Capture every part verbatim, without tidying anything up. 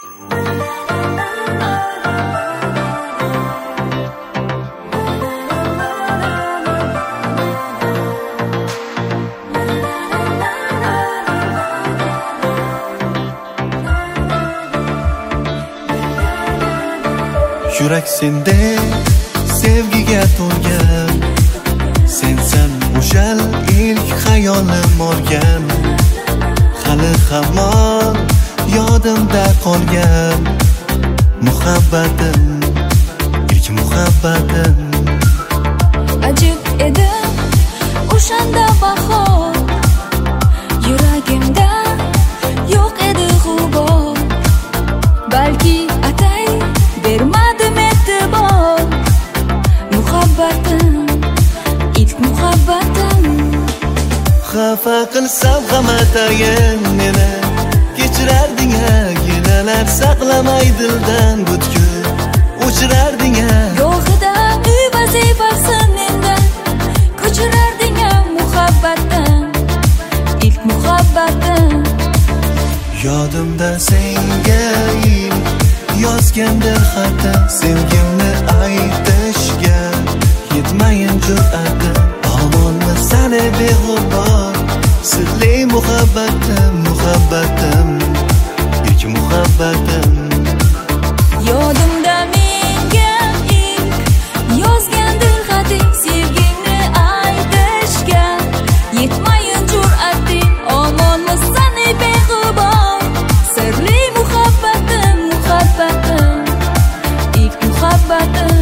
Yurak sendek sevgiga to'lgan, sensan o'shal ilk xayolim olgan. Hali hamon yodimda qolgan muhabbatim, ilk muhabbatim. Ajib edi o'shanda bahor, yuragimda yo'q edi g'ubor. Balki atay bermadim e'tibor, muhabbatim, ilk muhabbatim. Xafa qilsam ham atayin meni, kechirarding-a, yillar saqlamay dildan butkul o'chirarding-a. Go'hida uy vazifasi mendan, ko'chirarding-a muhabbatim, ilk muhabbatim. Yodimda senga ilk yozgandir xatim, sevgimni aytishga yetmayin jur'atim. Omonmi sani beg'ubor, sirli muhabbatim, muhabbatim, ilk muhabbatim. Yodimda menga ilk yozgandir xating, sevgingni aytishga yetmayin jur'ating. Omonmi sani beg'ubor, sirli muhabbatim, muhabbatim, ilk muhabbatim.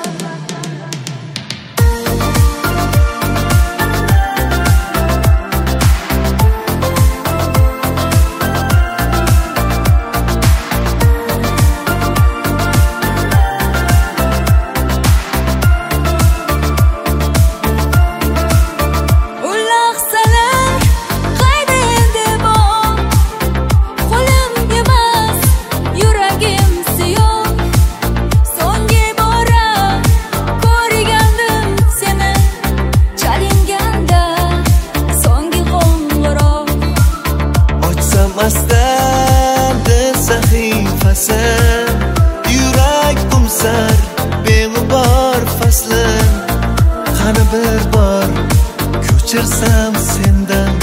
Astardi sahifasi, yurak qumsar beg'ubor faslim. Qani bir bor ko'chirsam sendan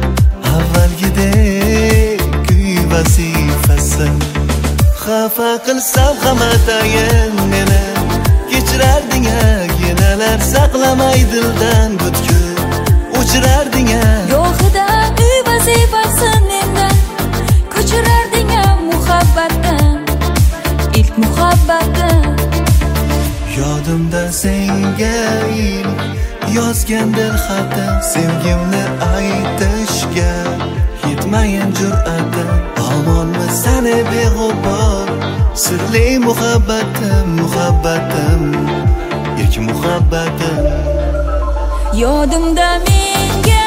avvalgidek kuy vazifasi. Xafa qilsam ham atayin meni, kechirarding-a, yillar saqlamay dildan butkul o'chirarding-a. Go'hida uy vazifasi mendan, ko'chirarding-a muhabbatim, ilk muhabbatim. Yodimda senga ilk yozgandir xatim, sevgimni aytishga yetmayin jur'atim. Omonmi sani beg'ubor, sirli muhabbatim, muhabbatim, ilk muhabbatim. Yodimda menga